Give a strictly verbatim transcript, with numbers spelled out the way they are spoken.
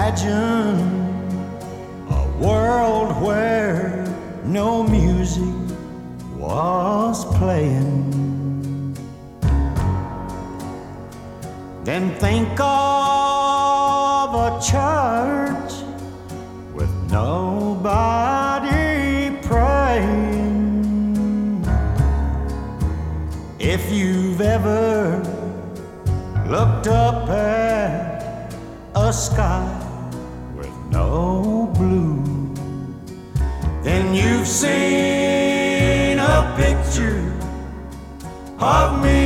imagine a world where no music was playing. Then think of a church with nobody praying. If you've ever looked up at a sky with no blue, then you've seen a picture of me